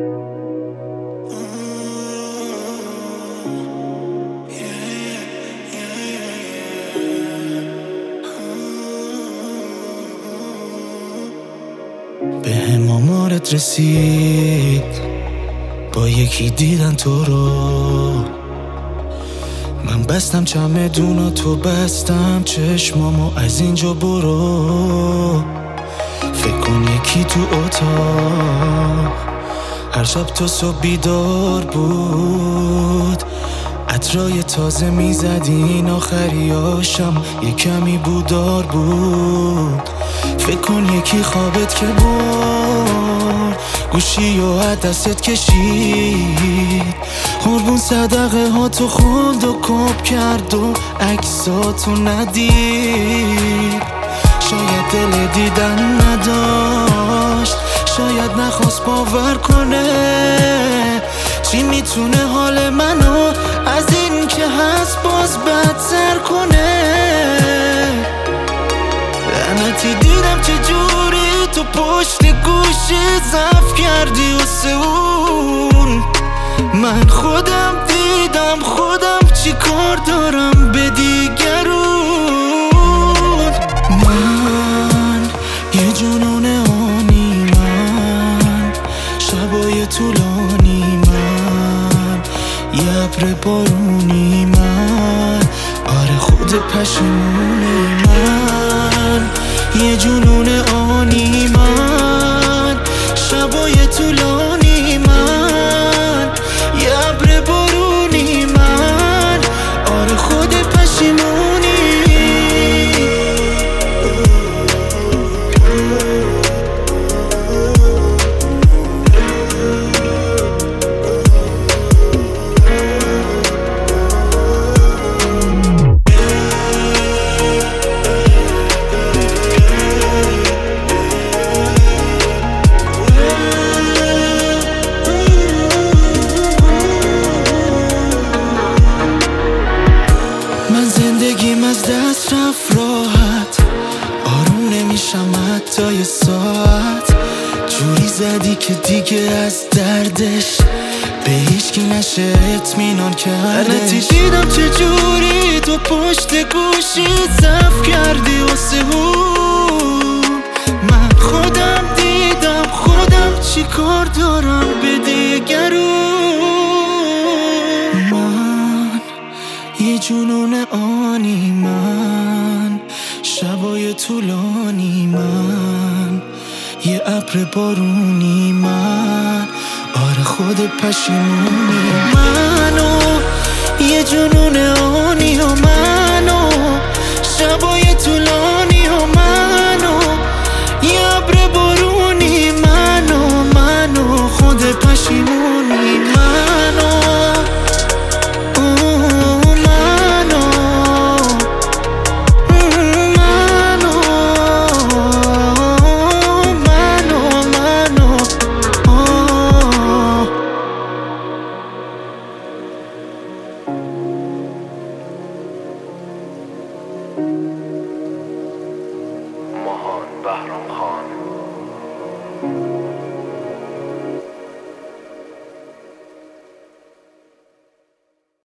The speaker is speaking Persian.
به هم آمارت رسید، با یکی دیدن تو رو. من بستم چمدونا، تو بستم چشمامو، از اینجا برو. فکر کن یکی تو اتاق هر شب تا صبح بیدار بود، عطرای تازه میزدین، آخریاشم یه کمی بودار بود. فکر کن یکی خوابت که برد، گوشی و دستت کشید، قربون صدقه ها تو خوند و کپ کرد و عکساتو ندید. شاید دل دیدن نداشت، شاید نخواست باور کنه. چی میتونه حال منو از این که هست باز بدتر کنه؟ لعنتی دیدم چه جوری تو پشت گوشی ضعف کردی و سئول. من خودم دیدم خودم چی کار دارم به دیگرون. من یه جنون آنی، من شبای طولانی، من یه ابر بارونی، من آره خود پشیمونی. من یه جنون آنی، من شبای طولانی، من یه ابر بارونی، من آره خود پشیمونی. زندگیم از دست رفت راحت، آروم نمیشم حتی یه ساعت. جوری زدی که دیگه از دردش به هیچکی نشه اطمینان کردش. لعنتی دیدم چه جوری تو پشت گوشی ضعف کردی و سئول. من خودم دیدم خودم چی کار دارم به دیگرون. من یه جنون آنی، من شبای طولانی، من یه ابر بارونی، من آره خود پشیمونی. منو یه جنون آنی و منو شبای طولانی و منو یه ابر بارونی، منو خود پشیمونی. منو